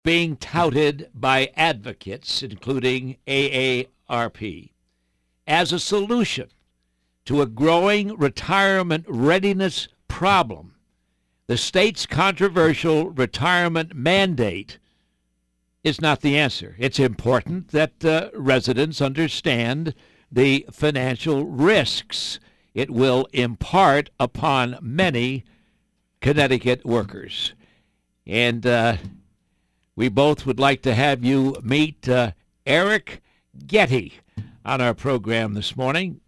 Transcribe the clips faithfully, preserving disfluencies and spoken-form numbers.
being touted by advocates, including A A R P, as a solution to a growing retirement readiness problem. The state's controversial retirement mandate is not the answer. It's important that uh, residents understand the financial risks it will impart upon many Connecticut workers. And uh, we both would like to have you meet uh, Eric Getty on our program this morning.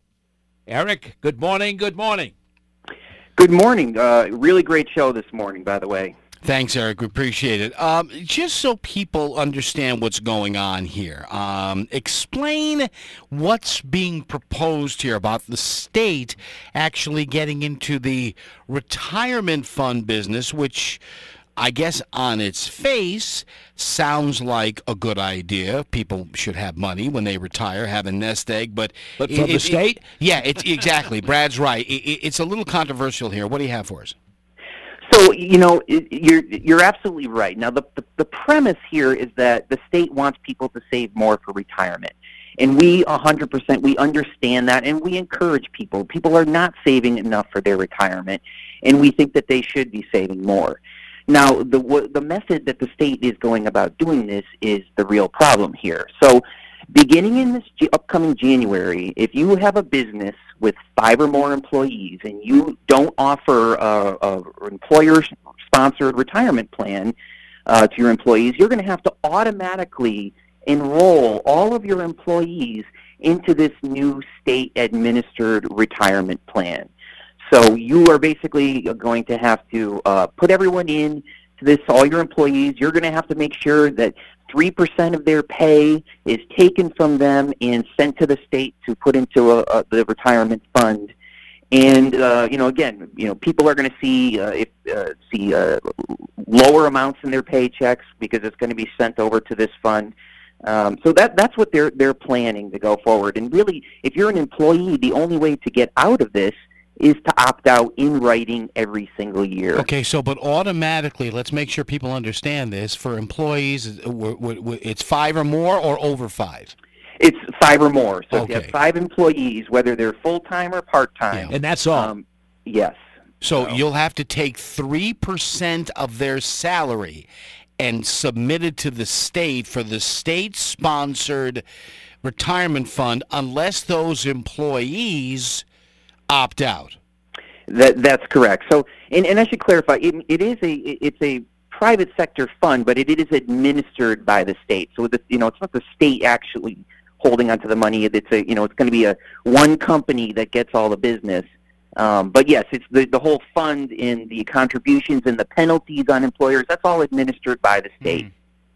Eric, good morning, good morning. Good morning. Uh, really great show this morning, by the way. Thanks, Eric. We appreciate it. Um, just so people understand what's going on here, um, explain what's being proposed here about the state actually getting into the retirement fund business, which I guess on its face sounds like a good idea. People should have money when they retire, have a nest egg. But, but from it, the it, state? It, yeah, it's exactly. Brad's right. It, it, it's a little controversial here. What do you have for us? So, you know, it, you're you're absolutely right. Now, the, the the premise here is that the state wants people to save more for retirement. And we one hundred percent, we understand that, and we encourage people. People are not saving enough for their retirement, and we think that they should be saving more. Now, the the method that the state is going about doing this is the real problem here. So, beginning in this upcoming January, if you have a business with five or more employees and you don't offer a, a employer-sponsored retirement plan uh, to your employees, you're going to have to automatically enroll all of your employees into this new state-administered retirement plan. So you are basically going to have to uh, put everyone in to this, all your employees. You're going to have to make sure that three percent of their pay is taken from them and sent to the state to put into a, a, the retirement fund. And, uh, you know, again, you know, people are going to see uh, if, uh, see uh, lower amounts in their paychecks because it's going to be sent over to this fund. Um, so that that's what they're they're planning to go forward. And really, if you're an employee, the only way to get out of this is to opt out in writing every single year. Okay, so but automatically, let's make sure people understand this. For employees, it's five or more or over five? It's five or more. So okay. If you have five employees, whether they're full-time or part-time. Yeah. And that's all. Um, yes. So, so you'll have to take three percent of their salary and submit it to the state for the state-sponsored retirement fund unless those employees opt out. That that's correct. So, and, and I should clarify, it, it is a it's a private sector fund, but it, it is administered by the state. So, the, you know, it's not the state actually holding onto the money. It's a you know, it's going to be a one company that gets all the business. Um, but yes, it's the the whole fund and the contributions and the penalties on employers. That's all administered by the state.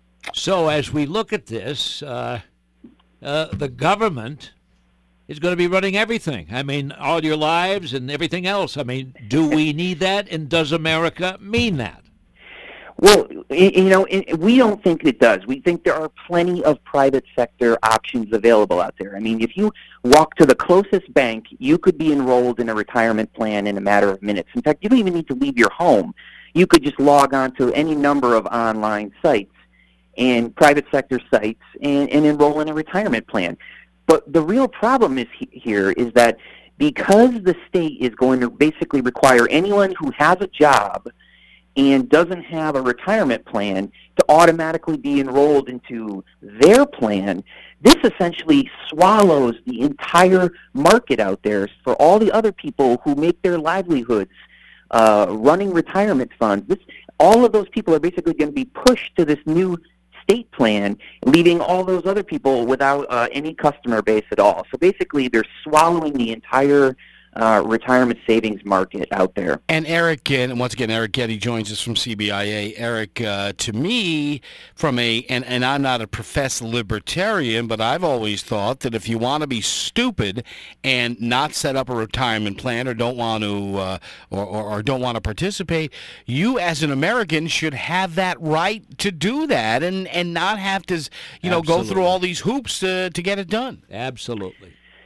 So, as we look at this, uh, uh, the government is going to be running everything. I mean, all your lives and everything else. I mean, do we need that, and does America mean that? Well, you know, we don't think it does. We think there are plenty of private sector options available out there. I mean, if you walk to the closest bank, you could be enrolled in a retirement plan in a matter of minutes. In fact, you don't even need to leave your home. You could just log on to any number of online sites and private sector sites and, and enroll in a retirement plan. But the real problem is he, here is that because the state is going to basically require anyone who has a job and doesn't have a retirement plan to automatically be enrolled into their plan, this essentially swallows the entire market out there for all the other people who make their livelihoods uh, running retirement funds. This, all of those people are basically going to be pushed to this new state plan, leaving all those other people without uh, any customer base at all. So basically, they're swallowing the entire uh, retirement savings market out there. And Eric, and once again, Eric Getty joins us from C B I A. Eric, uh, to me, from a, and, and I'm not a professed libertarian, but I've always thought that if you want to be stupid and not set up a retirement plan or don't want to, uh, or, or, or don't want to participate, you as an American should have that right to do that and, and not have to, you know, Absolutely. go through all these hoops to, to get it done. Absolutely.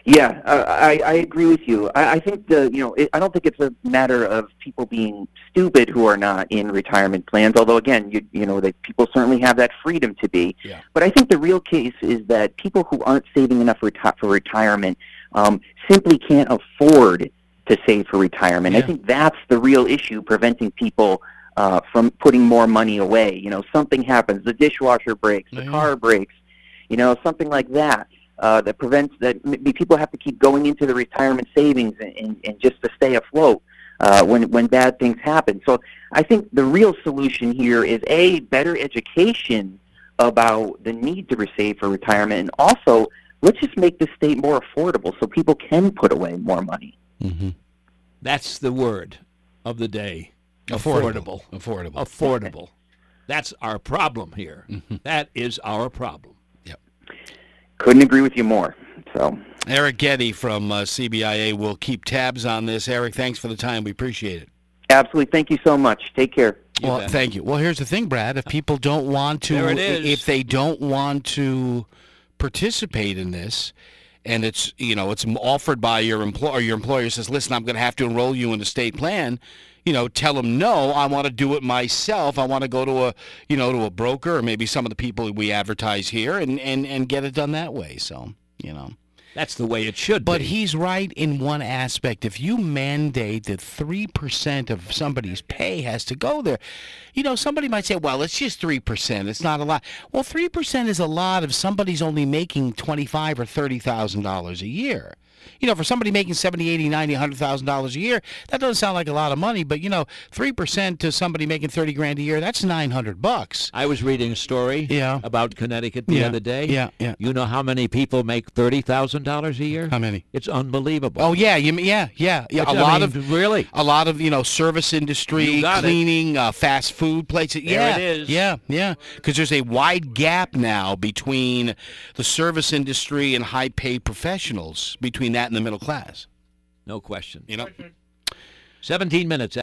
Yeah, uh, I, I agree with you. I, I think the you know it, I don't think it's a matter of people being stupid who are not in retirement plans. Although again, you you know that people certainly have that freedom to be. Yeah. But I think the real case is that people who aren't saving enough reti- for retirement um, simply can't afford to save for retirement. Yeah. I think that's the real issue preventing people uh, from putting more money away. You know, something happens, the dishwasher breaks, the Yeah. car breaks, you know, something like that. Uh, that prevents that maybe people have to keep going into the retirement savings and, and, and just to stay afloat uh, when when bad things happen. So I think the real solution here is a better education about the need to save for retirement, and also let's just make the state more affordable so people can put away more money. Mm-hmm. That's the word of the day. Affordable. Affordable. Affordable. That's our problem here. Mm-hmm. That is our problem. Couldn't agree with you more. So, Eric Getty from uh, C B I A will keep tabs on this. Eric, thanks for the time. We appreciate it. absolutely. Thank you so much. Take care. You Well, bet. thank you. Well, here's the thing, Brad. If people don't want to, There it is. if they don't want to participate in this, and it's you know it's offered by your employer, your employer says, "Listen, I'm going to have to enroll you in a state plan." You know, tell them no. I want to do it myself. I want to go to a you know to a broker or maybe some of the people we advertise here and and and get it done that way. So you know. That's the way it should But be. he's right in one aspect. If you mandate that three percent of somebody's pay has to go there, you know, somebody might say, well, it's just three percent. It's not a lot. Well, three percent is a lot if somebody's only making twenty-five thousand dollars or thirty thousand dollars a year. You know, for somebody making seventy, eighty, ninety, one hundred thousand dollars a year, that doesn't sound like a lot of money. But, you know, three percent to somebody making thirty grand a year, that's nine hundred bucks. I was reading a story Yeah. about Connecticut the Yeah. other day. Yeah, yeah. You know how many people make thirty thousand dollars a year? How many? It's unbelievable. Oh, yeah. You, yeah, yeah. yeah. A I lot mean, of... really. A lot of, you know, service industry, You got it. cleaning, uh, fast food places. There yeah, it is. Yeah, yeah. Because there's a wide gap now between the service industry and high-paid professionals, between that and the middle class. No question. You know? seventeen minutes.